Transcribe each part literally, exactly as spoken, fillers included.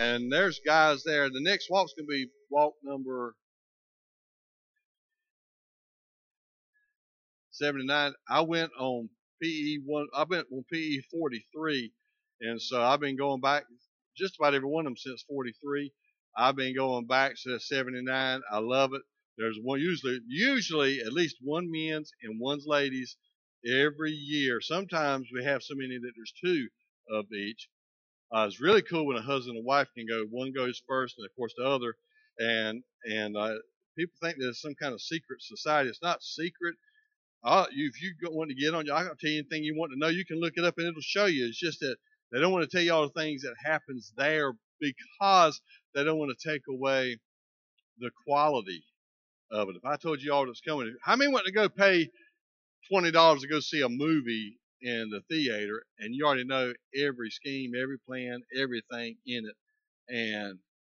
And there's guys there. The next walk's going to be walk number seventy-nine. I went on P E one. I went on P E forty-three, and so I've been going back just about every one of them since forty-three. I've been going back to seventy-nine. I love it. There's one usually usually at least one men's and one's ladies every year. Sometimes we have so many that there's two of each. Uh, it's really cool when a husband and wife can go. One goes first, and of course the other. And and uh, people think there's some kind of secret society. It's not secret. Uh, you, if you want to get on, I can tell you anything you want to know. You can look it up, and it'll show you. It's just that they don't want to tell you all the things that happens there because they don't want to take away the quality of it. If I told you all that's coming, how many want to go pay twenty dollars to go see a movie in the theater, and you already know every scheme, every plan, everything in it, and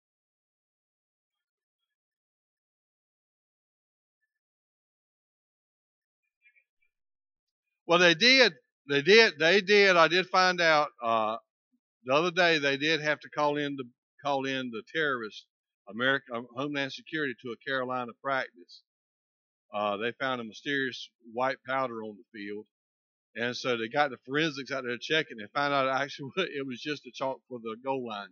well, they did, they did, they did. I did find out uh, the other day they did have to call in the call in the terrorists, American Homeland Security, to a Carolina practice. Uh, they found a mysterious white powder on the field, and so they got the forensics out there checking and found out actually it was just a chalk for the goal line.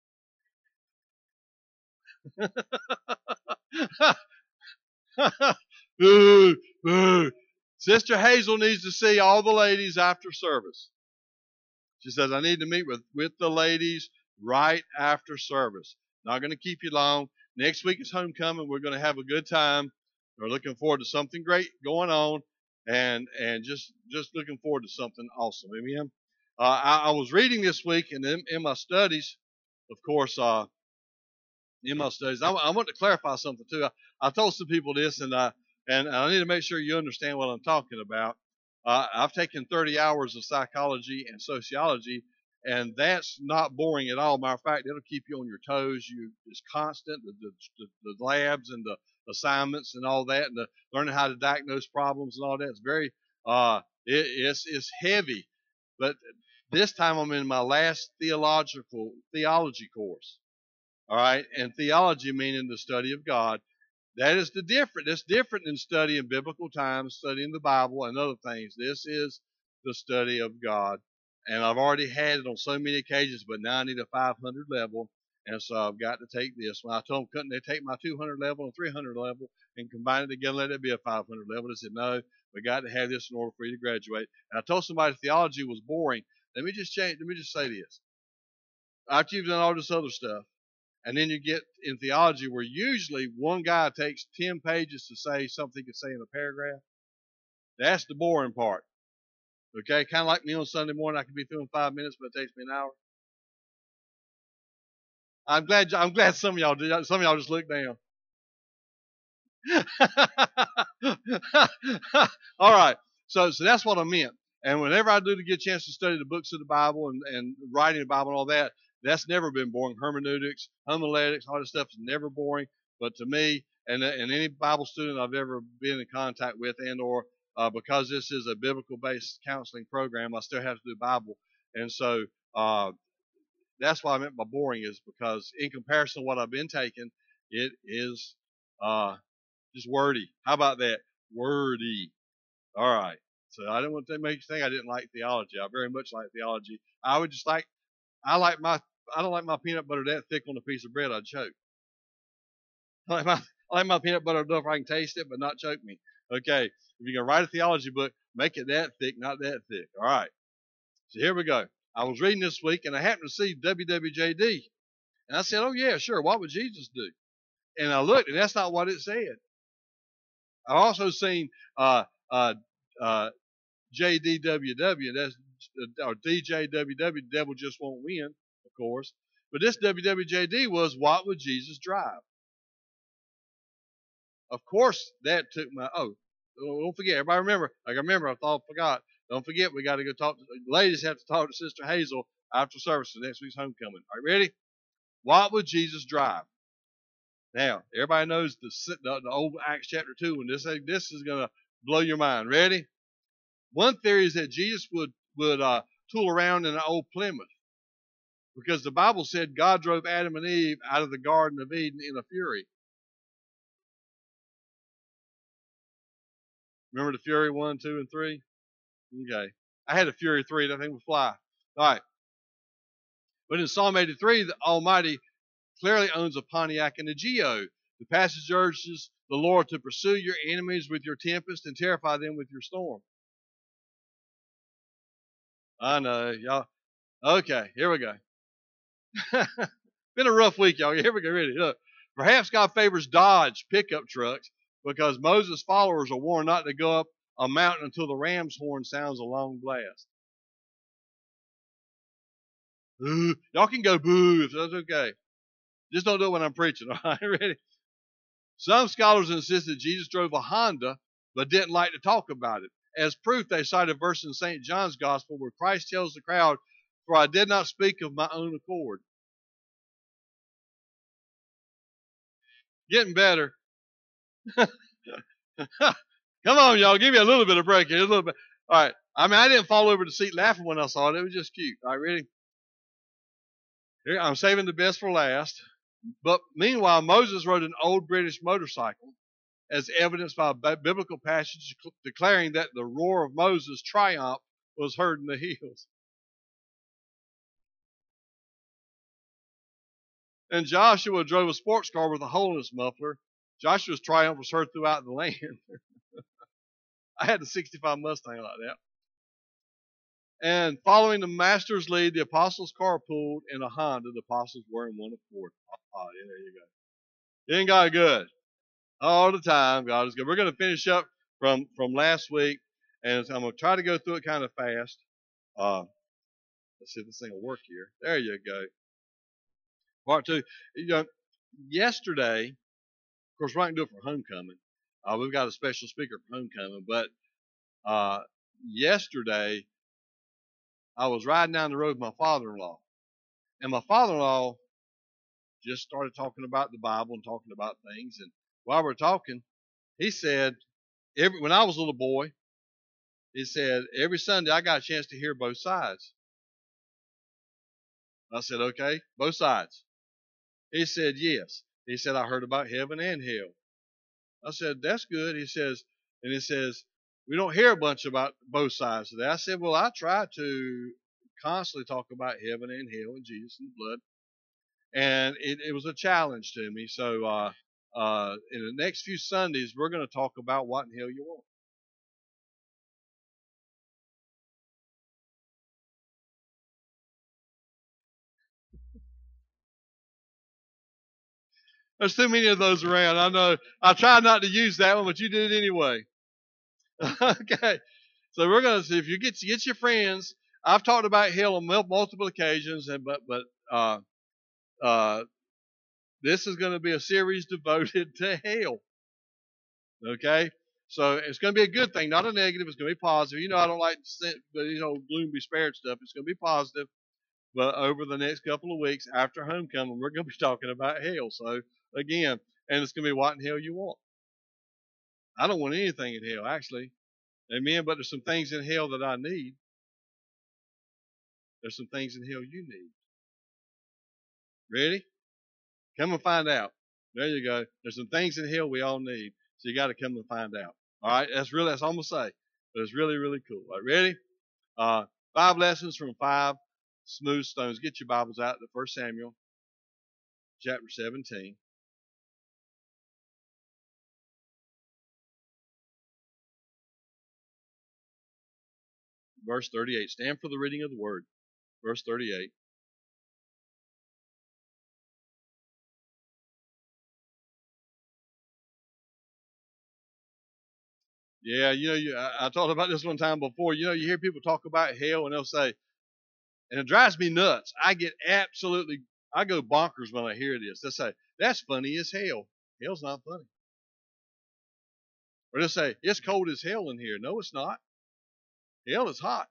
Boo, boo. Sister Hazel needs to see all the ladies after service. She says, I need to meet with, with the ladies right after service. Not going to keep you long. Next week is homecoming. We're going to have a good time. We're looking forward to something great going on, and and just just looking forward to something awesome. Amen. Uh, I, I was reading this week, and in, in my studies, of course, uh, in my studies, I, I want to clarify something too. I, I told some people this, and I and I need to make sure you understand what I'm talking about. Uh, I've taken thirty hours of psychology and sociology, and that's not boring at all. Matter of fact, it'll keep you on your toes. You it's constant the, the, the labs and the assignments and all that, and the learning how to diagnose problems and all that. It's very uh, it, it's it's heavy, but this time I'm in my last theological theology course. All right, and theology meaning the study of God. That is the different. That's different than studying biblical times, studying the Bible, and other things. This is the study of God, and I've already had it on so many occasions, but now I need a five hundred level, and so I've got to take this. When I told them, couldn't they take my two hundred level and three hundred level and combine it together, let it be a five hundred level? They said, no, we got to have this in order for you to graduate. And I told somebody theology was boring. Let me just change. Let me just say this. After you've done all this other stuff, and then you get in theology where usually one guy takes ten pages to say something he could say in a paragraph. That's the boring part. Okay, kind of like me on Sunday morning. I can be through in five minutes, but it takes me an hour. I'm glad. I'm glad some of y'all did. Some of y'all just look down. All right. So, so that's what I meant. And whenever I do to get a chance to study the books of the Bible and, and writing the Bible and all that, that's never been boring. Hermeneutics, homiletics, all this stuff is never boring. But to me, and, and any Bible student I've ever been in contact with, and or uh, because this is a biblical-based counseling program, I still have to do Bible. And so uh, that's what I meant by boring, is because in comparison to what I've been taking, it is uh, just wordy. How about that? Wordy. All right. So I didn't want to make you think I didn't like theology. I very much like theology. I would just like, I like my, I don't like my peanut butter that thick on a piece of bread. I'd choke. I like my, I like my peanut butter enough I can taste it, but not choke me. Okay. If you're going to write a theology book, make it that thick, not that thick. All right. So here we go. I was reading this week and I happened to see W W J D. And I said, oh yeah, sure. What would Jesus do? And I looked and that's not what it said. I've also seen, uh, uh, uh, J D W W, that's or D J W W, the devil just won't win, of course. But this W W J D was, what would Jesus drive? Of course, that took my, oh, don't forget, everybody remember, like I remember, I thought I forgot. Don't forget, we got to go talk to, ladies have to talk to Sister Hazel after service for next week's homecoming. All right, ready? What would Jesus drive? Now, everybody knows the, the, the old Acts chapter two, and this, this is going to blow your mind. Ready? One theory is that Jesus would would uh, tool around in an old Plymouth. Because the Bible said God drove Adam and Eve out of the Garden of Eden in a fury. Remember the fury one, two, and three? Okay. I had a fury three. That thing would fly. All right. But in Psalm eighty-three, the Almighty clearly owns a Pontiac and a Geo. The passage urges the Lord to pursue your enemies with your tempest and terrify them with your storm. I know, y'all. Okay, here we go. Been a rough week, y'all. Here we go. Ready? Look. Perhaps God favors Dodge pickup trucks because Moses' followers are warned not to go up a mountain until the ram's horn sounds a long blast. Ooh, y'all can go boo if that's okay. Just don't do it when I'm preaching. All right, ready? Some scholars insist that Jesus drove a Honda but didn't like to talk about it. As proof, they cite a verse in Saint John's Gospel where Christ tells the crowd, "For I did not speak of my own accord." Getting better. Come on, y'all. Give me a little bit of break here. A little bit. All right. I mean, I didn't fall over the seat laughing when I saw it. It was just cute. All right, ready? Here, I'm saving the best for last. But meanwhile, Moses rode an old British motorcycle, as evidenced by a biblical passage declaring that the roar of Moses' triumph was heard in the hills. And Joshua drove a sports car with a hole in its muffler. Joshua's triumph was heard throughout the land. I had the sixty-five Mustang like that. And following the master's lead, the apostles' carpooled in a Honda. The apostles were in one accord. Oh, yeah, there you go. Isn't God good? All the time, God is good. We're going to finish up from, from last week, and I'm going to try to go through it kind of fast. Uh, let's see if this thing will work here. There you go. Part two. You know, yesterday, of course, we're not going to do it for homecoming. Uh, we've got a special speaker for homecoming, but uh, yesterday, I was riding down the road with my father-in-law, and my father-in-law just started talking about the Bible and talking about things. And while we're talking, he said, every, when I was a little boy, he said, every Sunday I got a chance to hear both sides. I said, okay, both sides. He said, yes. He said, I heard about heaven and hell. I said, that's good. He says, and he says, we don't hear a bunch about both sides of that. I said, well, I try to constantly talk about heaven and hell and Jesus and the blood. And it, it was a challenge to me. So uh, uh, in the next few Sundays, we're going to talk about what in hell you want. There's too many of those around. I know. I tried not to use that one, but you did it anyway. Okay. So we're going to see if you get get your friends. I've talked about hell on multiple occasions, and but but uh, uh, this is going to be a series devoted to hell. Okay. So it's going to be a good thing, not a negative. It's going to be positive. You know, I don't like the you know gloom be spared stuff. It's going to be positive. But over the next couple of weeks after homecoming, we're going to be talking about hell. So again, and it's going to be what in hell you want. I don't want anything in hell, actually. Amen. But there's some things in hell that I need. There's some things in hell you need. Ready? Come and find out. There you go. There's some things in hell we all need. So you got to come and find out. All right. That's really, that's all I'm going to say. But it's really, really cool. All right. Ready? Uh, five lessons from five smooth stones. Get your Bibles out to First Samuel chapter seventeen. Verse thirty-eight. Stand for the reading of the word. Verse thirty-eight. Yeah, you know, you, I, I talked about this one time before. You know, you hear people talk about hell and they'll say, and it drives me nuts. I get absolutely, I go bonkers when I hear this. They'll say, that's funny as hell. Hell's not funny. Or they'll say, it's cold as hell in here. No, it's not. Hell is hot.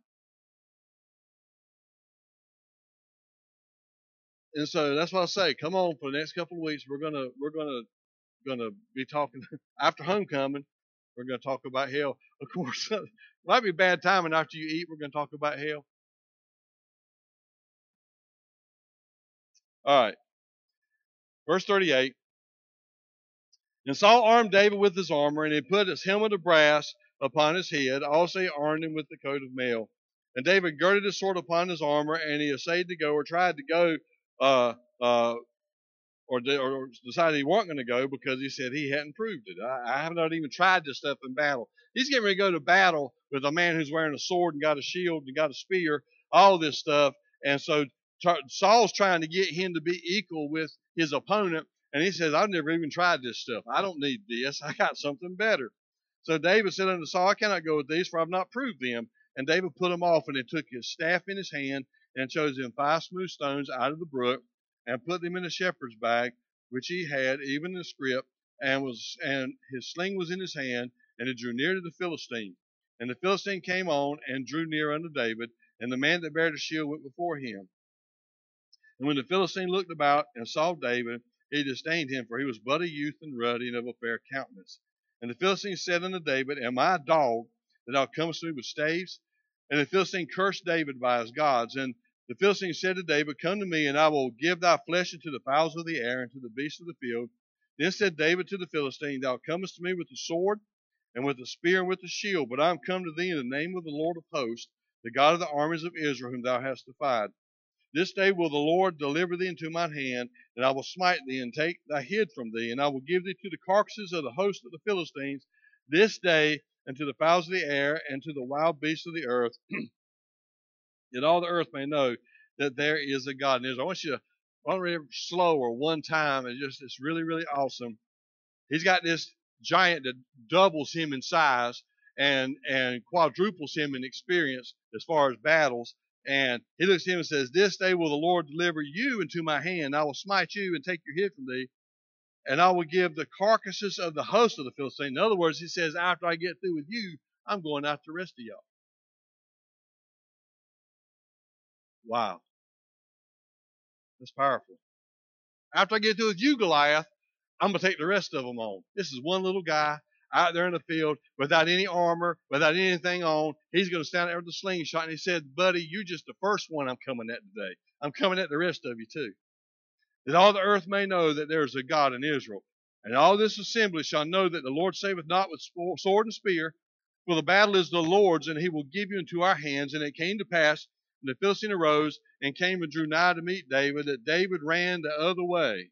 And so that's what I say. Come on, for the next couple of weeks, we're gonna we're gonna gonna be talking after homecoming. We're gonna talk about hell. Of course, it might be bad timing after you eat. We're gonna talk about hell. All right. Verse thirty-eight. And Saul armed David with his armor, and he put his helmet of brass upon his head. Also he armed him with the coat of mail. And David girded his sword upon his armor, and he essayed to go, or tried to go, uh, uh, or, de- or decided he wasn't going to go because he said he hadn't proved it. I, I have not even tried this stuff in battle. He's getting ready to go to battle with a man who's wearing a sword and got a shield and got a spear, all this stuff. And so Saul's trying to get him to be equal with his opponent. And he says, I've never even tried this stuff. I don't need this. I got something better. So David said unto Saul, I cannot go with these, for I've not proved them. And David put them off, and he took his staff in his hand, and chose him five smooth stones out of the brook, and put them in a shepherd's bag, which he had, even in the scrip, and was and his sling was in his hand, and he drew near to the Philistine. And the Philistine came on and drew near unto David, and the man that bare the shield went before him. And when the Philistine looked about and saw David, he disdained him, for he was but a youth and ruddy and of a fair countenance. And the Philistine said unto David, Am I a dog that thou comest to me with staves? And the Philistine cursed David by his gods. And the Philistine said to David, Come to me, and I will give thy flesh unto the fowls of the air and to the beasts of the field. Then said David to the Philistine, Thou comest to me with the sword, and with the spear, and with the shield, but I am come to thee in the name of the Lord of hosts, the God of the armies of Israel, whom thou hast defied. This day will the Lord deliver thee into mine hand, and I will smite thee, and take thy head from thee, and I will give thee to the carcasses of the host of the Philistines this day, and to the fowls of the air, and to the wild beasts of the earth, that all the earth may know that there is a God. And I want you to, I want to read it slow or one time, and just, it's really, really awesome. He's got this giant that doubles him in size and, and quadruples him in experience as far as battles. And he looks at him and says, This day will the Lord deliver you into my hand. I will smite you and take your head from thee, and I will give the carcasses of the host of the Philistines. In other words, he says, after I get through with you, I'm going after the rest of y'all. Wow. That's powerful. After I get through with you, Goliath, I'm going to take the rest of them on. This is one little guy out there in the field without any armor, without anything on. He's going to stand there with a slingshot. And he said, Buddy, you're just the first one I'm coming at today. I'm coming at the rest of you too. That all the earth may know that there is a God in Israel. And all this assembly shall know that the Lord saveth not with sword and spear, for the battle is the Lord's, and he will give you into our hands. And it came to pass, and the Philistine arose and came and drew nigh to meet David, that David ran the other way.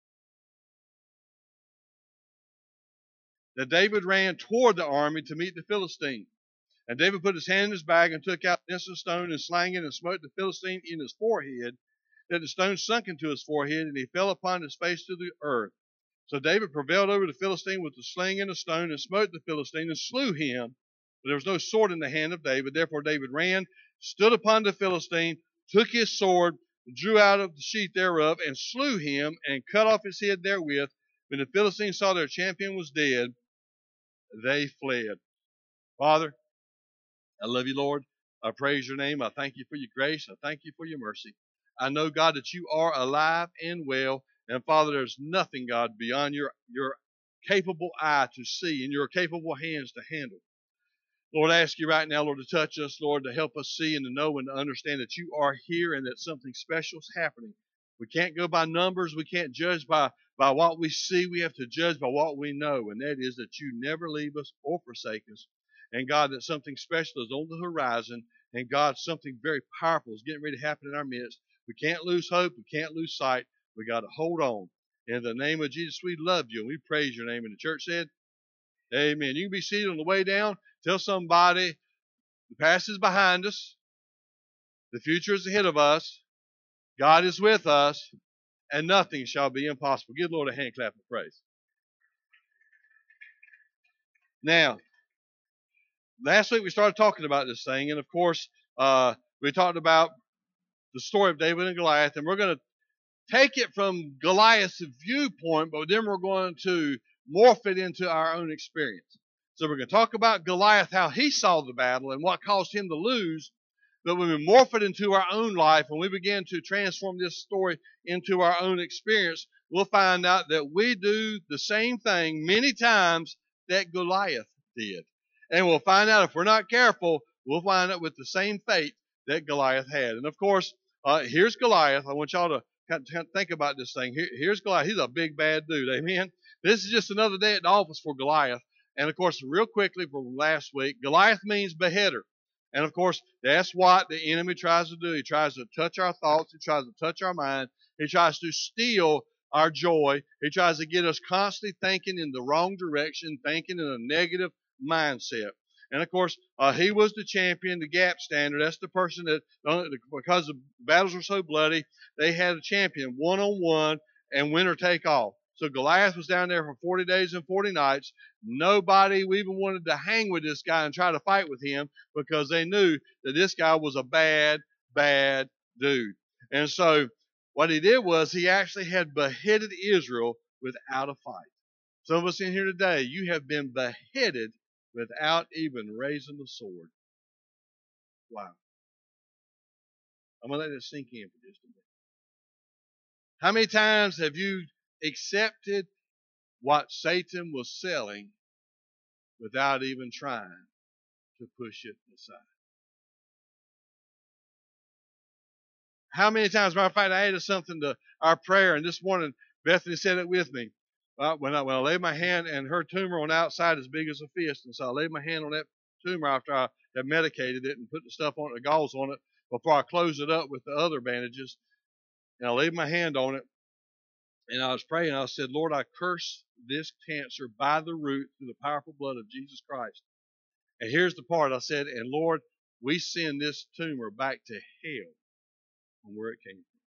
That David ran toward the army to meet the Philistine. And David put his hand in his bag and took out a stone and slang it and smote the Philistine in his forehead, that the stone sunk into his forehead, and he fell upon his face to the earth. So David prevailed over the Philistine with the sling and the stone, and smote the Philistine and slew him. But there was no sword in the hand of David. Therefore David ran, stood upon the Philistine, took his sword, drew out of the sheath thereof, and slew him, and cut off his head therewith. When the Philistines saw their champion was dead, they fled. Father, I love you, Lord. I praise your name. I thank you for your grace. I thank you for your mercy. I know, God, that you are alive and well. And, Father, there's nothing, God, beyond your, your capable eye to see and your capable hands to handle. Lord, I ask you right now, Lord, to touch us, Lord, to help us see and to know and to understand that you are here and that something special is happening. We can't go by numbers. We can't judge by, by what we see. We have to judge by what we know, and that is that you never leave us or forsake us. And, God, that something special is on the horizon, and, God, something very powerful is getting ready to happen in our midst. We can't lose hope. We can't lose sight. We got to hold on. In the name of Jesus, we love you, and we praise your name. And the church said, amen. You can be seated on the way down. Tell somebody the past is behind us. The future is ahead of us. God is with us, and nothing shall be impossible. Give the Lord a hand clap of praise. Now, last week we started talking about this thing, and of course, uh, we talked about the story of David and Goliath, and we're going to take it from Goliath's viewpoint, but then we're going to morph it into our own experience. So we're going to talk about Goliath, how he saw the battle and what caused him to lose. But when we morph it into our own life, when we begin to transform this story into our own experience, we'll find out that we do the same thing many times that Goliath did. And we'll find out, if we're not careful, we'll find out with the same fate that Goliath had. And of course, uh, here's Goliath. I want y'all to think about this thing. Here, here's Goliath. He's a big, bad dude. Amen. This is just another day at the office for Goliath. And, of course, real quickly from last week, Goliath means beheader. And, of course, that's what the enemy tries to do. He tries to touch our thoughts. He tries to touch our mind. He tries to steal our joy. He tries to get us constantly thinking in the wrong direction, thinking in a negative mindset. And, of course, uh, he was the champion, the gap standard. That's the person that, because the battles were so bloody, they had a champion one-on-one and winner take all. So Goliath was down there for forty days and forty nights. Nobody even wanted to hang with this guy and try to fight with him because they knew that this guy was a bad, bad dude. And so what he did was he actually had beheaded Israel without a fight. Some of us in here today, you have been beheaded without even raising the sword. Wow. I'm going to let it sink in for just a minute. How many times have you accepted what Satan was selling without even trying to push it aside? How many times, matter of fact, I added something to our prayer, and this morning Bethany said it with me. Uh, when, I, when I laid my hand, and her tumor on the outside as big as a fist, and so I laid my hand on that tumor after I had medicated it and put the stuff on it, the gauze on it, before I closed it up with the other bandages. And I laid my hand on it, and I was praying. I said, Lord, I curse this cancer by the root through the powerful blood of Jesus Christ. And here's the part. I said, and Lord, we send this tumor back to hell from where it came from.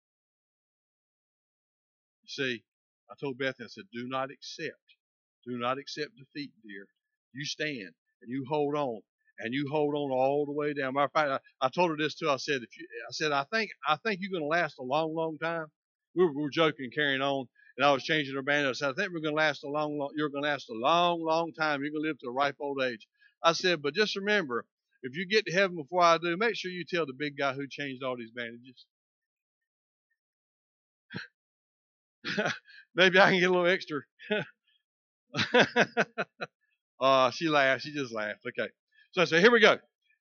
You see, I told Bethany, I said, do not accept. Do not accept defeat, dear. You stand and you hold on. And you hold on all the way down. Matter of fact, I, I told her this too. I said, if you, I said, I think, I think you're going to last a long, long time. We were, we were joking, carrying on, and I was changing her band. I said, I think we're going to last a long, long. You're going to last a long, long time. You're going to live to a ripe old age. I said, but just remember, if you get to heaven before I do, make sure you tell the big guy who changed all these bandages. Maybe I can get a little extra. uh, she laughed. She just laughed. Okay. So I said, here we go.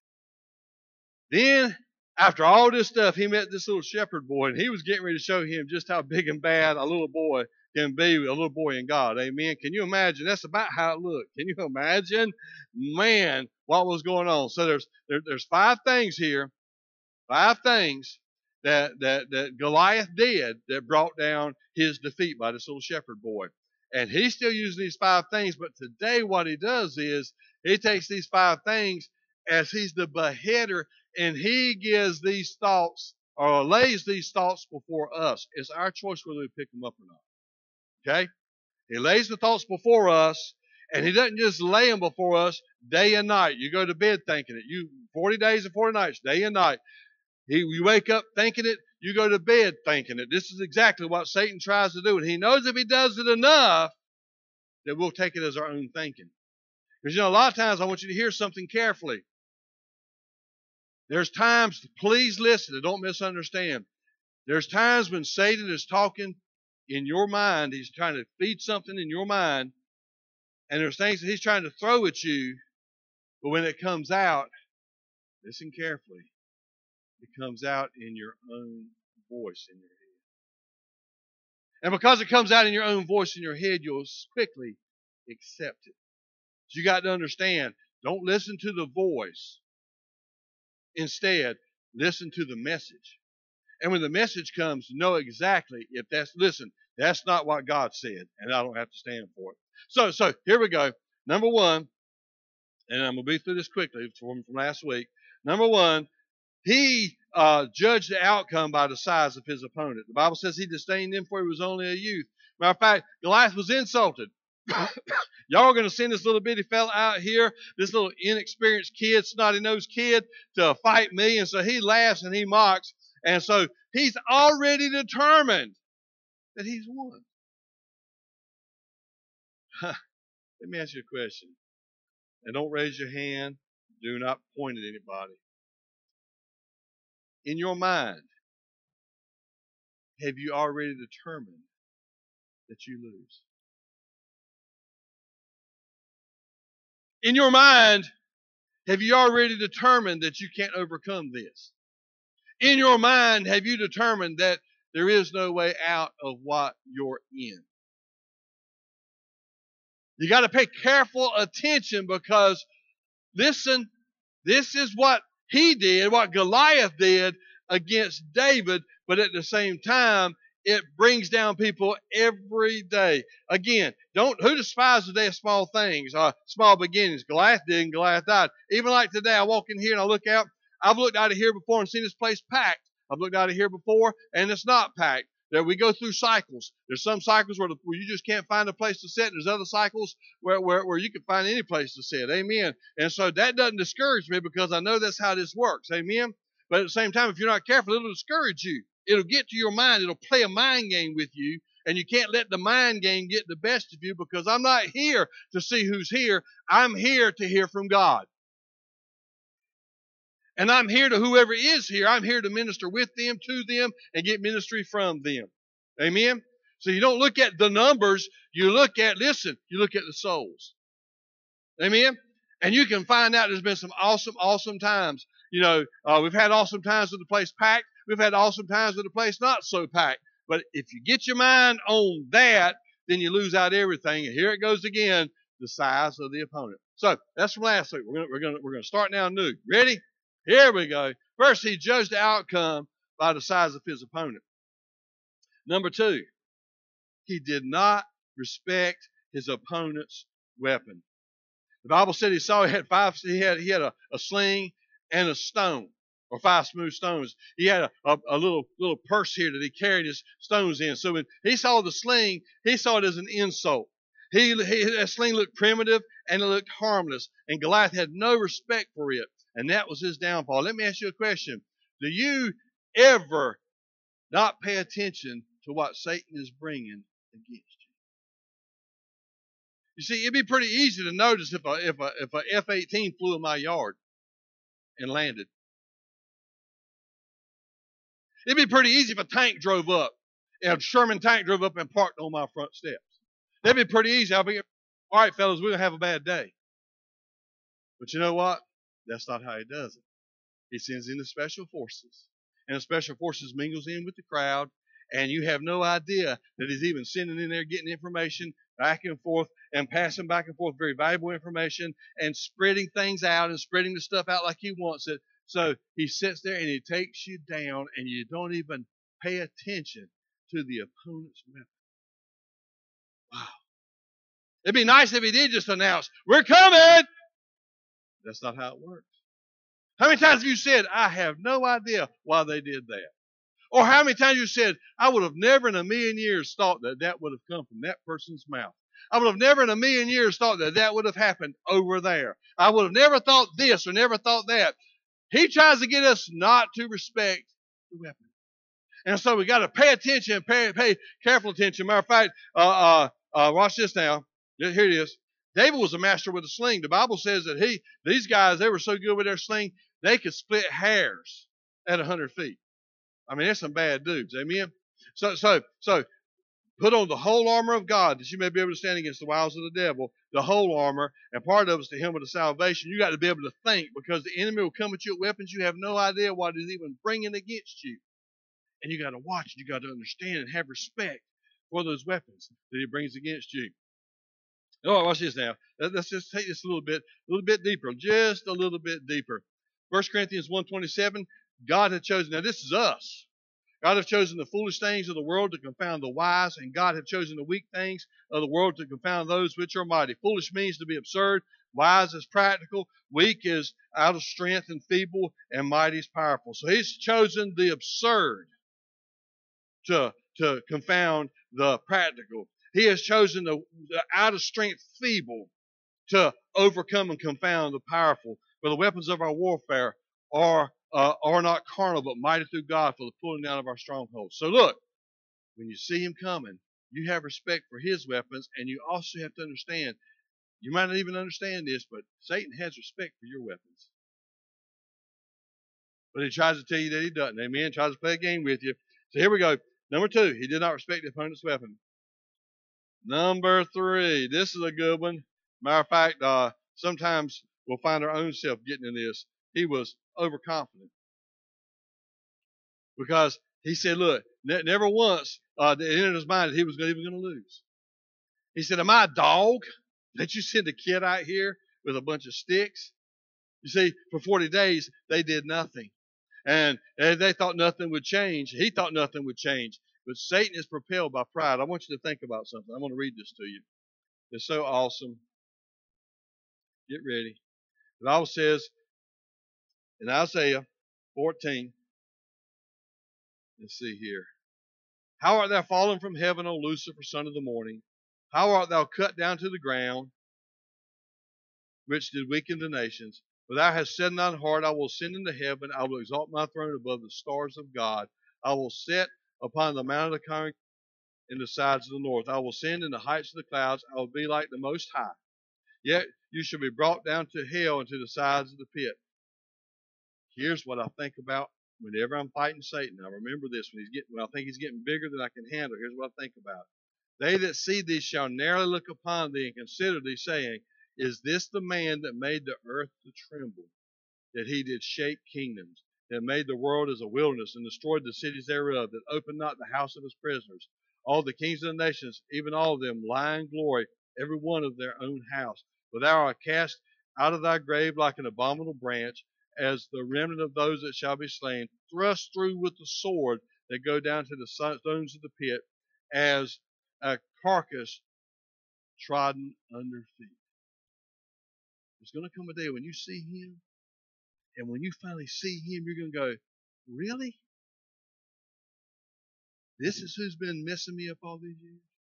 Then, after all this stuff, he met this little shepherd boy, and he was getting ready to show him just how big and bad a little boy can be, a little boy in God. Amen. Can you imagine? That's about how it looked. Can you imagine? Man, what was going on? So there's there, there's five things here, five things that, that, that Goliath did that brought down his defeat by this little shepherd boy. And he's still using these five things, but today what he does is he takes these five things as he's the beheader, and he gives these thoughts or lays these thoughts before us. It's our choice whether we pick them up or not. Okay? He lays the thoughts before us, and he doesn't just lay them before us day and night. You go to bed thinking it. You forty days and forty nights, day and night. He, you wake up thinking it. You go to bed thinking it. This is exactly what Satan tries to do. And he knows if he does it enough, that we'll take it as our own thinking. Because, you know, a lot of times I want you to hear something carefully. There's times, please listen and don't misunderstand. There's times when Satan is talking in your mind. He's trying to feed something in your mind. And there's things that he's trying to throw at you. But when it comes out, listen carefully. It comes out in your own voice in your head. And because it comes out in your own voice in your head, you'll quickly accept it. So you got to understand, don't listen to the voice. Instead, listen to the message. And when the message comes, know exactly if that's, listen, that's not what God said, and I don't have to stand for it. So, so here we go. Number one, and I'm going to be through this quickly from, from last week. Number one, he uh, judged the outcome by the size of his opponent. The Bible says he disdained him for he was only a youth. Matter of fact, Goliath was insulted. Y'all are going to send this little bitty fella out here, this little inexperienced kid, snotty-nosed kid, to fight me. And so he laughs and he mocks. And so he's already determined that he's won. Let me ask you a question. And don't raise your hand. Do not point at anybody. In your mind, have you already determined that you lose? In your mind, have you already determined that you can't overcome this? In your mind, have you determined that, there is no way out of what you're in. You got to pay careful attention because, listen, this is what he did, what Goliath did against David, but at the same time, it brings down people every day. Again, don't who despises the day of small things, uh, small beginnings. Goliath did, and Goliath died. Even like today, I walk in here and I look out. I've looked out of here before and seen this place packed. I've looked out of here before and it's not packed. There we go through cycles. There's some cycles where, the, where you just can't find a place to sit. There's other cycles where, where, where you can find any place to sit. Amen. And so that doesn't discourage me because I know that's how this works. Amen. But at the same time, if you're not careful, it'll discourage you. It'll get to your mind. It'll play a mind game with you. And you can't let the mind game get the best of you because I'm not here to see who's here. I'm here to hear from God. And I'm here to whoever is here. I'm here to minister with them, to them, and get ministry from them. Amen? So you don't look at the numbers. You look at, listen, you look at the souls. Amen? And you can find out there's been some awesome, awesome times. You know, uh, we've had awesome times with the place packed. We've had awesome times with the place not so packed. But if you get your mind on that, then you lose out everything. And here it goes again, the size of the opponent. So that's from last week. We're going we're going we're going to start now new. Ready? Here we go. First, he judged the outcome by the size of his opponent. Number two, he did not respect his opponent's weapon. The Bible said he saw he had five. He had he had a, a sling and a stone, or five smooth stones. He had a, a, a little little purse here that he carried his stones in. So when he saw the sling, he saw it as an insult. He, he that sling looked primitive and it looked harmless, and Goliath had no respect for it. And that was his downfall. Let me ask you a question. Do you ever not pay attention to what Satan is bringing against you? You see, it'd be pretty easy to notice if a, if a, if a F eighteen flew in my yard and landed. It'd be pretty easy if a tank drove up, and a Sherman tank drove up and parked on my front steps. That'd be pretty easy. I'll be, all right, fellas, we're going to have a bad day. But you know what? That's not how he does it. He sends in the special forces. And the special forces mingles in with the crowd. And you have no idea that he's even sending in there, getting information back and forth and passing back and forth very valuable information and spreading things out and spreading the stuff out like he wants it. So he sits there and he takes you down and you don't even pay attention to the opponent's weapon. Wow. It'd be nice if he did just announce, we're coming. That's not how it works. How many times have you said, I have no idea why they did that? Or how many times you said, I would have never in a million years thought that that would have come from that person's mouth. I would have never in a million years thought that that would have happened over there. I would have never thought this or never thought that. He tries to get us not to respect the weapon. And so we got to pay attention, pay, pay careful attention. Matter of fact, uh, uh, uh, watch this now. Here it is. David was a master with a sling. The Bible says that he, these guys, they were so good with their sling, they could split hairs at a hundred feet. I mean, there's some bad dudes. Amen. So, so, so, put on the whole armor of God that you may be able to stand against the wiles of the devil. The whole armor, and part of it's the helmet of salvation. You got to be able to think because the enemy will come at you with weapons you have no idea what he's even bringing against you. And you got to watch. You got to understand and have respect for those weapons that he brings against you. Oh, watch this now. Let's just take this a little bit, a little bit deeper, just a little bit deeper. First Corinthians one twenty-seven, God had chosen, now this is us. God hath chosen the foolish things of the world to confound the wise, and God hath chosen the weak things of the world to confound those which are mighty. Foolish means to be absurd, wise is practical, weak is out of strength and feeble, and mighty is powerful. So he's chosen the absurd to, to confound the practical. He has chosen the, the out of strength feeble to overcome and confound the powerful. For the weapons of our warfare are uh, are not carnal, but mighty through God for the pulling down of our strongholds. So look, when you see him coming, you have respect for his weapons, and you also have to understand, you might not even understand this, but Satan has respect for your weapons. But he tries to tell you that he doesn't. Amen. Tries to play a game with you. So here we go. Number two, he did not respect the opponent's weapon. Number three, this is a good one. Matter of fact, uh, sometimes we'll find our own self getting in this. He was overconfident. Because he said, look, Ne- never once uh, it entered his mind that he was even going to lose. He said, am I a dog that you send a kid out here with a bunch of sticks? You see, for forty days, they did nothing. And, and they thought nothing would change. He thought nothing would change. But Satan is propelled by pride. I want you to think about something. I'm going to read this to you. It's so awesome. Get ready. The Bible says in Isaiah fourteen, let's see here. How art thou fallen from heaven, O Lucifer, son of the morning? How art thou cut down to the ground, which did weaken the nations? For thou hast said in thine heart, I will ascend into heaven, I will exalt my throne above the stars of God. I will sit upon the mount of the congregation in the sides of the north. I will ascend in the heights of the clouds, I will be like the Most High. Yet you shall be brought down to hell and to the sides of the pit. Here's what I think about whenever I'm fighting Satan. I remember this when he's getting, when I think he's getting bigger than I can handle. Here's what I think about. They that see thee shall narrowly look upon thee and consider thee, saying, is this the man that made the earth to tremble, that he did shake kingdoms, that made the world as a wilderness, and destroyed the cities thereof, that opened not the house of his prisoners? All the kings of the nations, even all of them, lie in glory, every one of their own house. For thou art cast out of thy grave like an abominable branch, as the remnant of those that shall be slain, thrust through with the sword that go down to the stones of the pit, as a carcass trodden under feet. There's going to come a day when you see him, and when you finally see him, you're going to go, really? This is who's been messing me up all these years?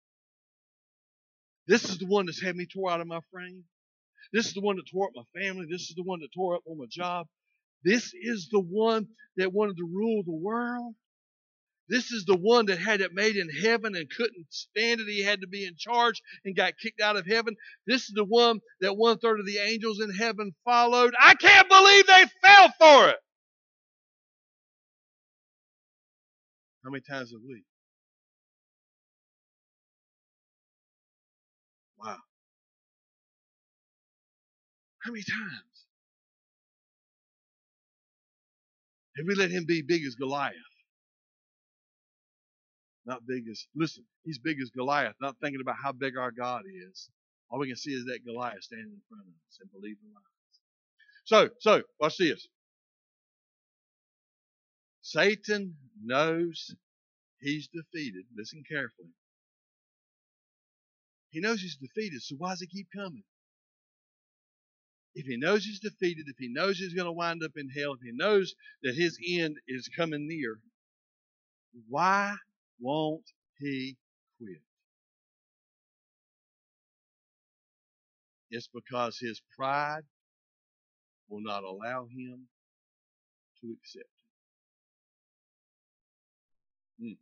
This is the one that's had me tore out of my frame? This is the one that tore up my family? This is the one that tore up on my job? This is the one that wanted to rule the world? This is the one that had it made in heaven and couldn't stand it. He had to be in charge and got kicked out of heaven. This is the one that one third of the angels in heaven followed. I can't believe they fell for it. How many times have we? Wow. How many times have we let him be big as Goliath? Not big as, listen, he's big as Goliath, not thinking about how big our God is. All we can see is that Goliath standing in front of us and believe the lies. So, so, watch this. Satan knows he's defeated. Listen carefully. He knows he's defeated, so why does he keep coming? If he knows he's defeated, if he knows he's going to wind up in hell, if he knows that his end is coming near, why won't he quit? It's because his pride will not allow him to accept it. Hmm.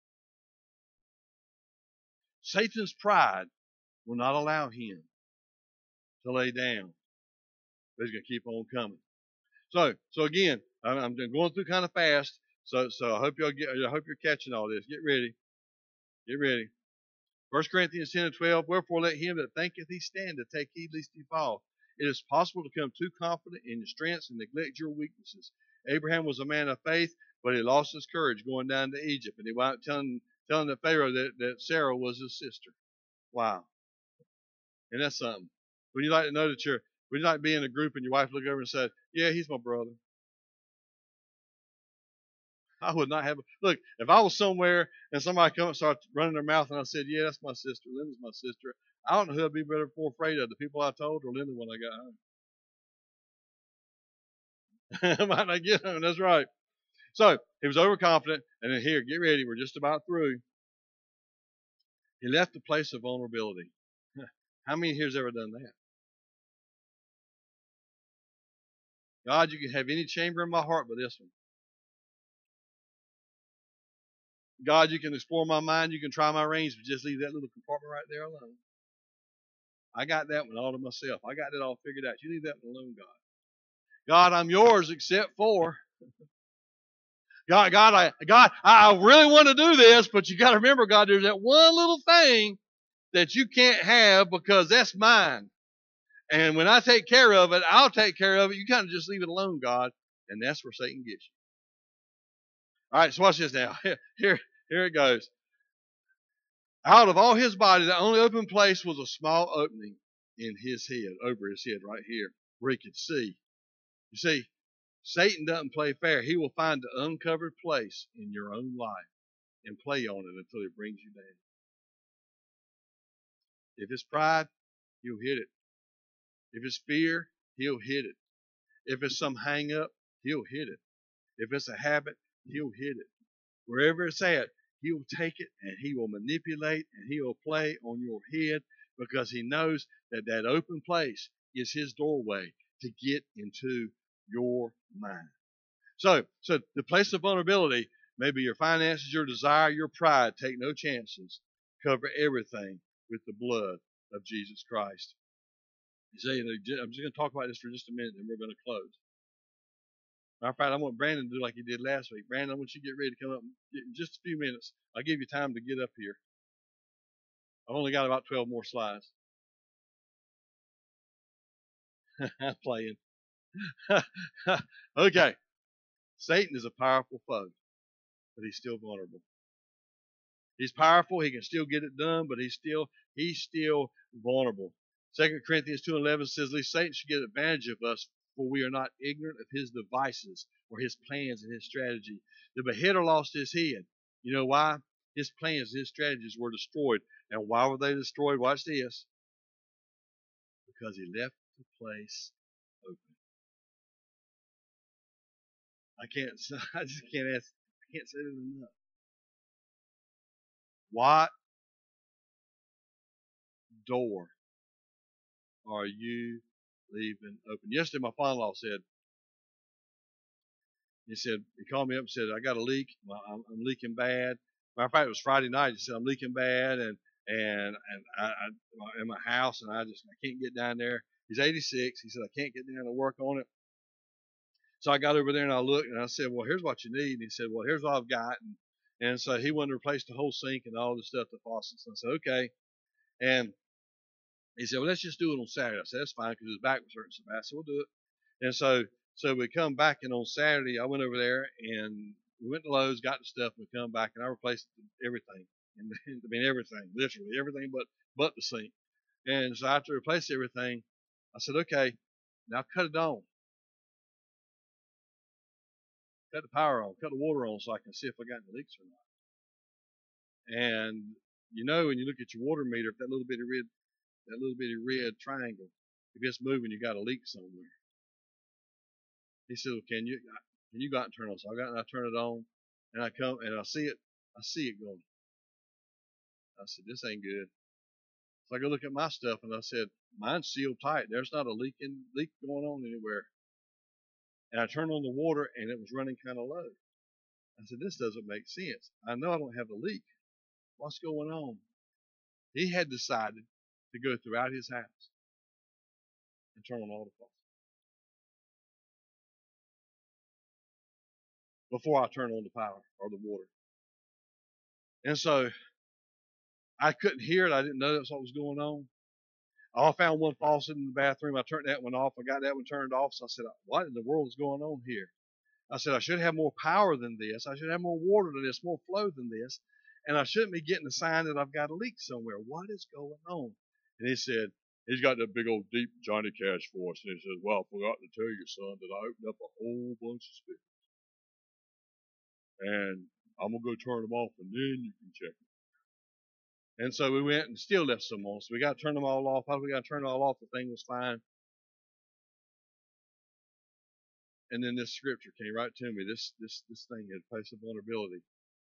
Satan's pride will not allow him to lay down, but he's going to keep on coming. So, so again, I'm going through kind of fast. So, so I hope y'all get. I hope you're catching all this. Get ready. Get ready. First Corinthians ten and twelve. Wherefore let him that thinketh he standeth take heed lest he fall. It is possible to become too confident in your strengths and neglect your weaknesses. Abraham was a man of faith, but he lost his courage going down to Egypt, and he wound up telling telling the Pharaoh that, that Sarah was his sister. Wow. And that's something. When you like to know that you're, when you like to be in a group and your wife look over and said, yeah, he's my brother. I would not have, look, if I was somewhere and somebody come and start running their mouth and I said, yeah, that's my sister, Linda's my sister, I don't know who I'd be better more afraid of, the people I told or Linda when I got home. I might not get home, that's right. So, he was overconfident, and then here, get ready, we're just about through. He left the place of vulnerability. How many here's ever done that? God, you can have any chamber in my heart but this one. God, you can explore my mind, you can try my range, but just leave that little compartment right there alone. I got that one all to myself. I got it all figured out. You leave that one alone, God. God, I'm yours except for. God, God, I, God, I really want to do this, but you got to remember, God, there's that one little thing that you can't have because that's mine. And when I take care of it, I'll take care of it. You kind of just leave it alone, God. And that's where Satan gets you. All right, so watch this now. Here, Here it goes. Out of all his body, the only open place was a small opening in his head, over his head, right here, where he could see. You see, Satan doesn't play fair. He will find the uncovered place in your own life and play on it until he brings you down. If it's pride, he'll hit it. If it's fear, he'll hit it. If it's some hang up, he'll hit it. If it's a habit, he'll hit it. Wherever it's at, he will take it and he will manipulate and he will play on your head because he knows that that open place is his doorway to get into your mind. So, so the place of vulnerability, maybe your finances, your desire, your pride, take no chances. Cover everything with the blood of Jesus Christ. You see, I'm just going to talk about this for just a minute and we're going to close. Matter of fact, I want Brandon to do like he did last week. Brandon, I want you to get ready to come up in just a few minutes. I'll give you time to get up here. I've only got about twelve more slides. I'm playing. Okay. Satan is a powerful foe, but he's still vulnerable. He's powerful. He can still get it done, but he's still he's still vulnerable. Second Corinthians two and eleven says, "Lest Satan should get advantage of us, for we are not ignorant of his devices or his plans and his strategy." The beheader lost his head. You know why? His plans and his strategies were destroyed. And why were they destroyed? Watch this. Because he left the place open. I can't. I just can't ask. I can't say it enough. What door are you leaving open? Yesterday, my father-in-law said, he said, he called me up and said, "I got a leak. I'm, I'm leaking bad." Matter of fact, it was Friday night. He said, "I'm leaking bad, and and and I, I in my house, and I just I can't get down there." He's eighty-six. He said, "I can't get down to work on it." So I got over there and I looked and I said, "Well, here's what you need." And he said, "Well, here's what I've got." And, and so he wanted to replace the whole sink and all the stuff, the faucets. And I said, "Okay." And he said, "Well, let's just do it on Saturday." I said, "That's fine," because his back was hurting so bad. I said, "We'll do it." And so so we come back, and on Saturday I went over there and we went to Lowe's, got the stuff, and we come back and I replaced everything. And I mean everything, literally everything but but the sink. And so after I replaced everything, I said, "Okay, now cut it on. Cut the power on, cut the water on so I can see if I got any leaks or not." And you know, when you look at your water meter, if that little bitty red, that little bitty red triangle, if it's moving, you got a leak somewhere. He said, "Well, can you, can you go out and turn it on?" So I got and I turn it on, and I come and I see it, I see it going. I said, "This ain't good." So I go look at my stuff, and I said, "Mine's sealed tight. There's not a leak in, leak going on anywhere." And I turned on the water, and it was running kind of low. I said, "This doesn't make sense. I know I don't have a leak. What's going on?" He had decided to go throughout his house and turn on all the faucets before I turned on the power or the water. And so I couldn't hear it. I didn't know that's what was going on. I found one faucet in the bathroom. I turned that one off. I got that one turned off. So I said, "What in the world is going on here?" I said, "I should have more power than this. I should have more water than this, more flow than this. And I shouldn't be getting a sign that I've got a leak somewhere. What is going on?" And he said, he's got that big old deep Johnny Cash voice. And he says, "Well, I forgot to tell you, son, that I opened up a whole bunch of spigots. And I'm going to go turn them off, and then you can check them." And so we went and still left some on. So we got to turn them all off. How we got to turn it all off? The thing was fine. And then this scripture came right to me. This this this thing had a place of vulnerability.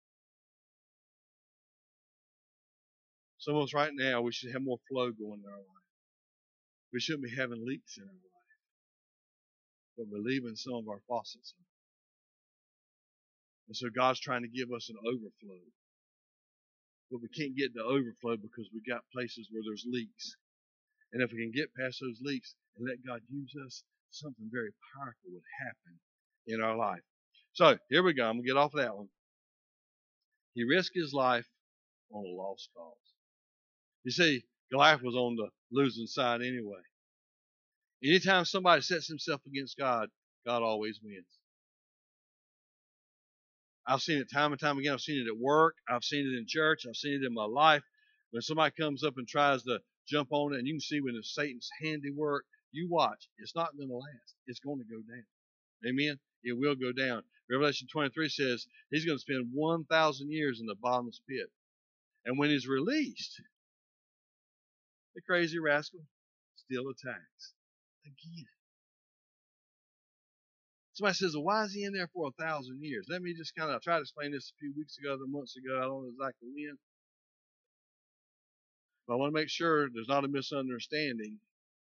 Some of us right now, we should have more flow going in our life. We shouldn't be having leaks in our life, but we're leaving some of our faucets open. And so God's trying to give us an overflow. But we can't get the overflow because we got places where there's leaks. And if we can get past those leaks and let God use us, something very powerful would happen in our life. So here we go. I'm going to get off of that one. He risked his life on a lost cause. You see, Goliath was on the losing side anyway. Anytime somebody sets himself against God, God always wins. I've seen it time and time again. I've seen it at work. I've seen it in church. I've seen it in my life. When somebody comes up and tries to jump on it, and you can see when it's Satan's handiwork, you watch. It's not going to last. It's going to go down. Amen? It will go down. Revelation twenty-three says he's going to spend one thousand years in the bottomless pit. And when he's released, the crazy rascal still attacks again. Somebody says, well, why is he in there for a thousand years? Let me just kind of, I tried to explain this a few weeks ago, or months ago. I don't know exactly when. But I want to make sure there's not a misunderstanding.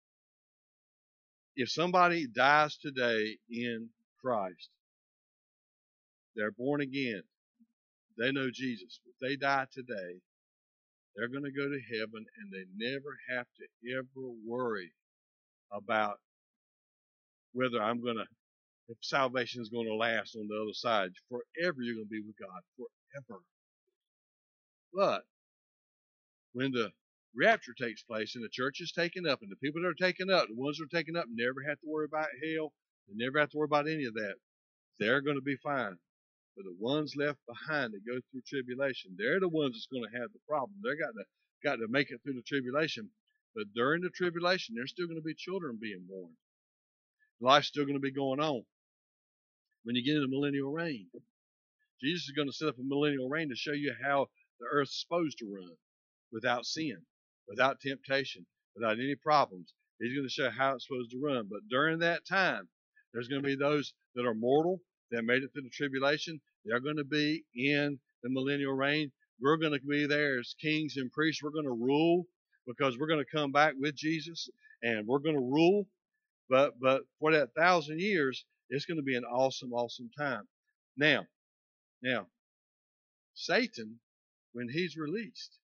If somebody dies today in Christ, they're born again, they know Jesus. If they die today, they're going to go to heaven, and they never have to ever worry about whether I'm going to, if salvation is going to last on the other side. Forever you're going to be with God. Forever. But when the rapture takes place and the church is taken up, and the people that are taken up, the ones that are taken up, never have to worry about hell. They never have to worry about any of that. They're going to be fine. But the ones left behind that go through tribulation, they're the ones that's going to have the problem. They've got to, got to make it through the tribulation. But during the tribulation, there's still going to be children being born. Life's still going to be going on. When you get into the millennial reign, Jesus is going to set up a millennial reign to show you how the earth's supposed to run without sin, without temptation, without any problems. He's going to show how it's supposed to run. But during that time, there's going to be those that are mortal, that made it through the tribulation. They're going to be in the millennial reign. We're going to be there as kings and priests. We're going to rule because we're going to come back with Jesus, and we're going to rule. But but for that thousand years, it's going to be an awesome, awesome time. Now, now, Satan, when he's released,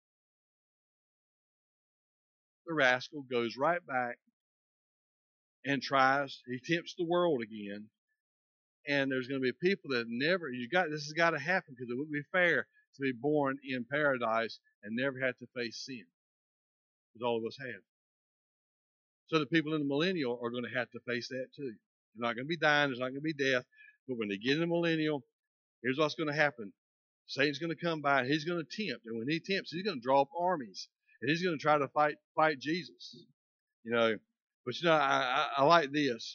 the rascal goes right back and tries. He tempts the world again. And there's going to be people that never, you got, this has got to happen because it wouldn't be fair to be born in paradise and never have to face sin. Because all of us have. So the people in the millennial are going to have to face that too. They're not going to be dying, there's not going to be death. But when they get in the millennial, here's what's going to happen. Satan's going to come by and he's going to tempt. And when he tempts, he's going to draw up armies. And he's going to try to fight fight Jesus. You know, but you know, I, I, I like this.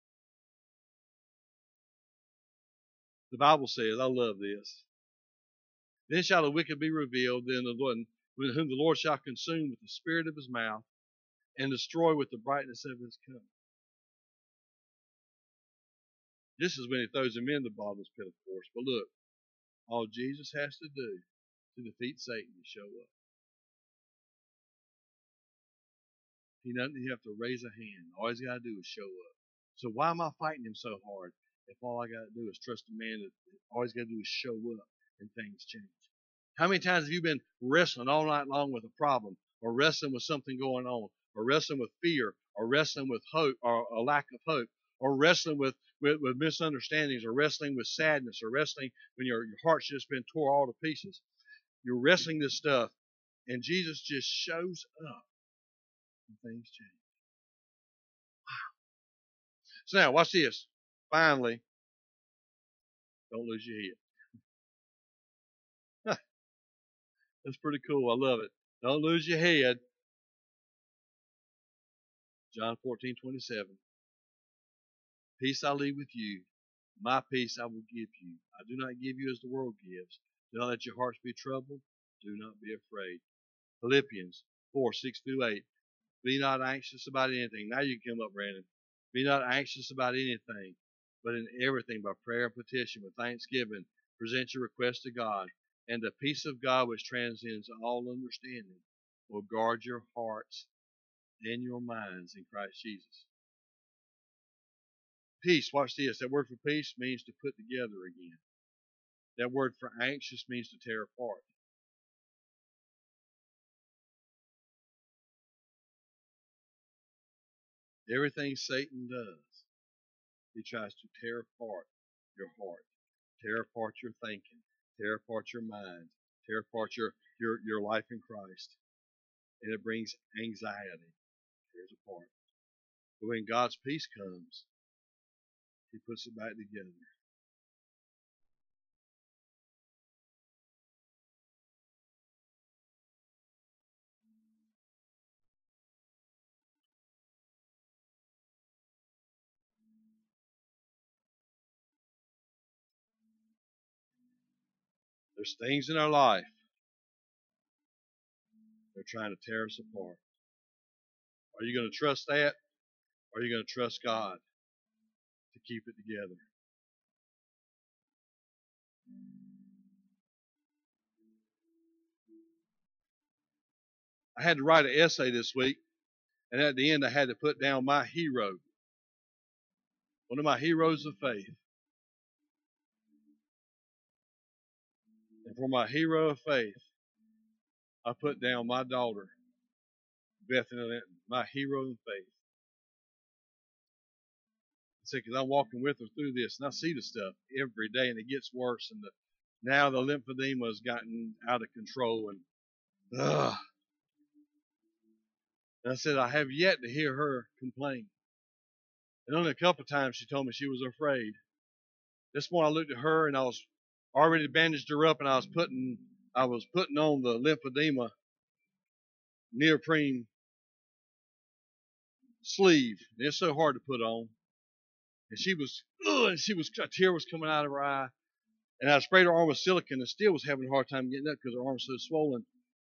The Bible says, I love this. Then shall the wicked be revealed, then the Lord, whom the Lord shall consume with the spirit of his mouth and destroy with the brightness of his coming. This is when he throws him in the bottomless pit, of course. But look, all Jesus has to do to defeat Satan is show up. He doesn't have to raise a hand. All he's got to do is show up. So why am I fighting him so hard if all I got to do is trust a man that all he's got to do is show up and things change? How many times have you been wrestling all night long with a problem, or wrestling with something going on, or wrestling with fear, or wrestling with hope, or a lack of hope, or wrestling with, with, with misunderstandings, or wrestling with sadness, or wrestling when your, your heart's just been tore all to pieces? You're wrestling this stuff, and Jesus just shows up, and things change. Wow. So now, watch this. Finally, don't lose your head. That's pretty cool. I love it. Don't lose your head. John fourteen twenty-seven. Peace I leave with you. My peace I will give you. I do not give you as the world gives. Do not let your hearts be troubled. Do not be afraid. Philippians four, six through eight. Be not anxious about anything. Now you can come up, Brandon. Be not anxious about anything, but in everything by prayer and petition with thanksgiving, present your request to God. And the peace of God, which transcends all understanding, will guard your hearts and your minds in Christ Jesus. Peace, watch this. That word for peace means to put together again. That word for anxious means to tear apart. Everything Satan does, he tries to tear apart your heart, tear apart your thinking, tear apart your mind, tear apart your, your, your life in Christ. And it brings anxiety. Tears apart. But when God's peace comes, he puts it back together. There's things in our life that are trying to tear us apart. Are you going to trust that? Or are you going to trust God to keep it together? I had to write an essay this week, and at the end I had to put down my hero. One of my heroes of faith. And for my hero of faith, I put down my daughter, Bethany Linton, my hero of faith. I said, because I'm walking with her through this, and I see the stuff every day, and it gets worse. And the, now the lymphedema has gotten out of control, and ugh. And I said, I have yet to hear her complain. And only a couple of times she told me she was afraid. This morning I looked at her, and I was already bandaged her up, and I was putting I was putting on the lymphedema neoprene sleeve. And it's so hard to put on. And she was, ugh, and she was, a tear was coming out of her eye. And I sprayed her arm with silicone and still was having a hard time getting up because her arm was so swollen.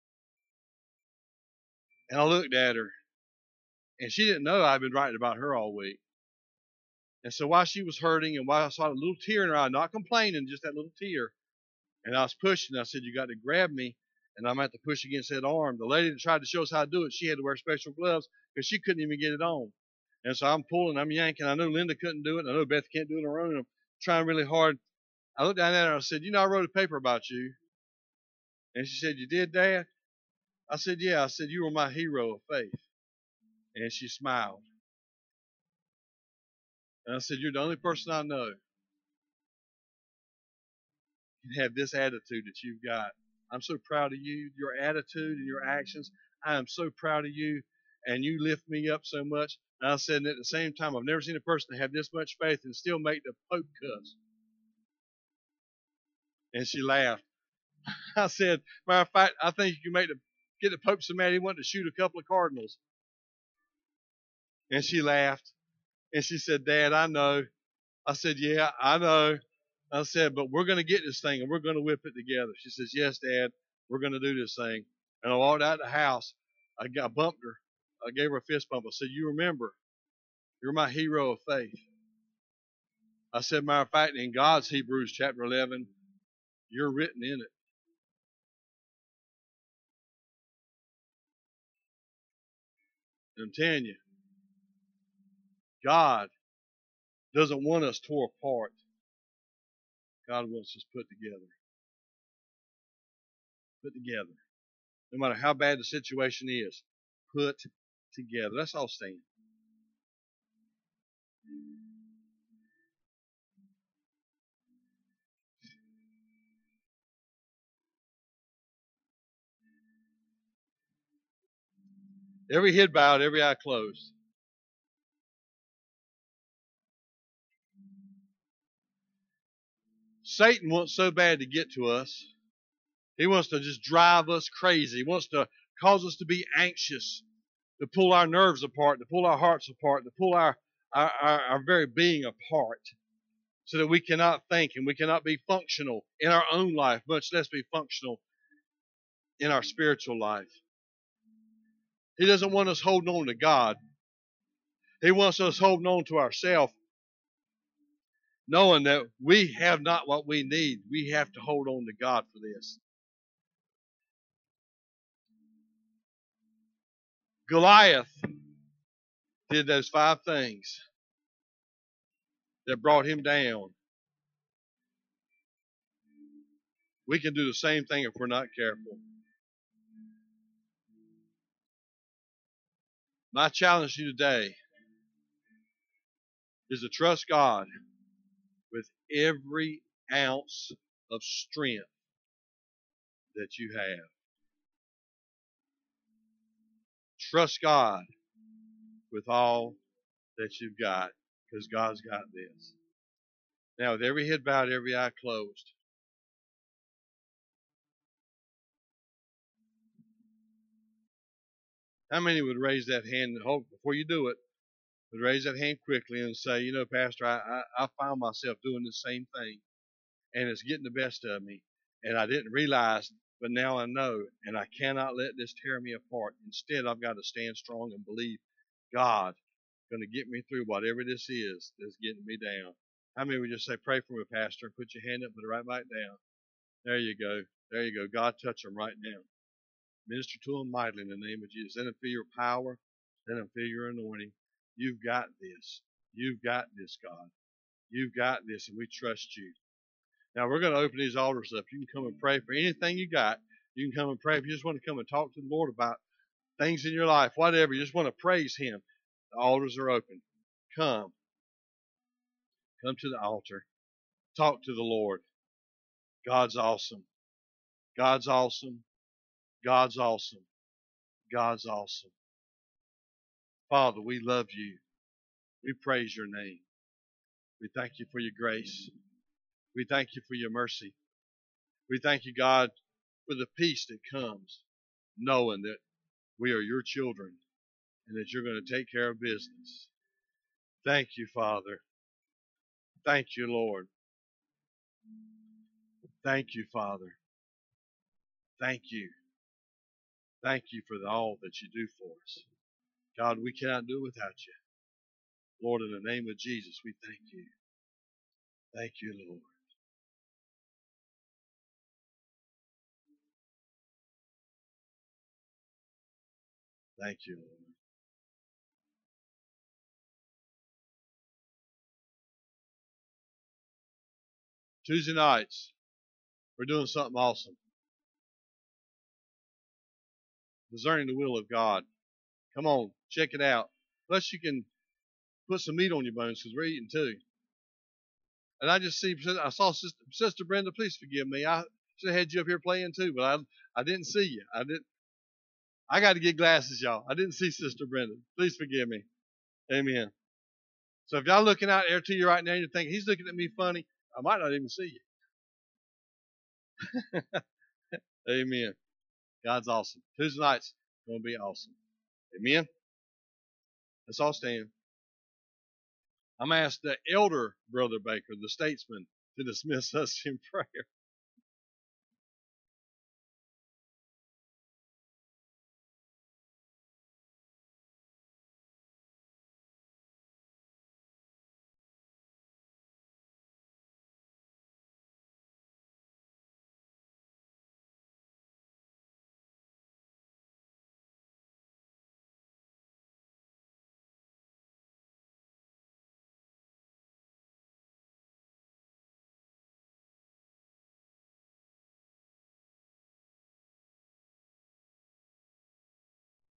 And I looked at her, and she didn't know I'd been writing about her all week. And so while she was hurting and while I saw a little tear in her eye, not complaining, just that little tear, and I was pushing, I said, you got to grab me, and I'm going to have to push against that arm. The lady that tried to show us how to do it, she had to wear special gloves because she couldn't even get it on. And so I'm pulling, I'm yanking. I know Linda couldn't do it. I know Beth can't do it on her own. I'm trying really hard. I looked down at her and I said, you know, I wrote a paper about you. And she said, you did, Dad? I said, yeah. I said, you were my hero of faith. And she smiled. And I said, you're the only person I know can have this attitude that you've got. I'm so proud of you, your attitude and your actions. I am so proud of you, and you lift me up so much. And I said, and at the same time, I've never seen a person have this much faith and still make the Pope cuss. And she laughed. I said, matter of fact, I think you can make the get the Pope so mad he wanted to shoot a couple of cardinals. And she laughed. And she said, Dad, I know. I said, yeah, I know. I said, but we're going to get this thing and we're going to whip it together. She says, yes, Dad, we're going to do this thing. And I walked out of the house. I got bumped her. I gave her a fist bump. I said, you remember, you're my hero of faith. I said, matter of fact, in God's Hebrews chapter eleven, you're written in it. And I'm telling you, God doesn't want us tore apart. God wants us put together. Put together. No matter how bad the situation is, put together. Let's all stand. Every head bowed, every eye closed. Satan wants so bad to get to us. He wants to just drive us crazy. He wants to cause us to be anxious, to pull our nerves apart, to pull our hearts apart, to pull our, our, our, our very being apart so that we cannot think and we cannot be functional in our own life, much less be functional in our spiritual life. He doesn't want us holding on to God. He wants us holding on to ourselves, knowing that we have not what we need. We have to hold on to God for this. Goliath did those five things that brought him down. We can do the same thing if we're not careful. My challenge to you today is to trust God with every ounce of strength that you have. Trust God with all that you've got, because God's got this. Now, with every head bowed, every eye closed, how many would raise that hand and hold before you do it? Would raise that hand quickly and say, you know, Pastor, I, I, I find myself doing the same thing, and it's getting the best of me. And I didn't realize, but now I know, and I cannot let this tear me apart. Instead, I've got to stand strong and believe God going to get me through whatever this is that's getting me down. How many would just say, pray for me, Pastor, and put your hand up, put it right back down. There you go. There you go. God, touch them right now. Minister to them mightily in the name of Jesus. Let them feel your power. Let them feel your anointing. You've got this. You've got this, God. You've got this, and we trust you. Now, we're going to open these altars up. You can come and pray for anything you got. You can come and pray. If you just want to come and talk to the Lord about things in your life, whatever, you just want to praise Him, the altars are open. Come. Come to the altar. Talk to the Lord. God's awesome. God's awesome. God's awesome. God's awesome. Father, we love you. We praise your name. We thank you for your grace. We thank you for your mercy. We thank you, God, for the peace that comes knowing that we are your children and that you're going to take care of business. Thank you, Father. Thank you, Lord. Thank you, Father. Thank you. Thank you for all that you do for us. God, we cannot do it without you. Lord, in the name of Jesus, we thank you. Thank you, Lord. Thank you, Lord. Tuesday nights, we're doing something awesome. Discerning the will of God. Come on, check it out. Plus, you can put some meat on your bones because we're eating too. And I just see, I saw Sister, Sister Brenda. Please forgive me. I should have had you up here playing too, but I, I didn't see you. I didn't. I got to get glasses, y'all. I didn't see Sister Brenda. Please forgive me. Amen. So if y'all looking out there to you right now, and you're thinking he's looking at me funny, I might not even see you. Amen. God's awesome. Tuesday night's going to be awesome. Amen. Let's all stand. I'm going to ask the elder Brother Baker, the statesman, to dismiss us in prayer.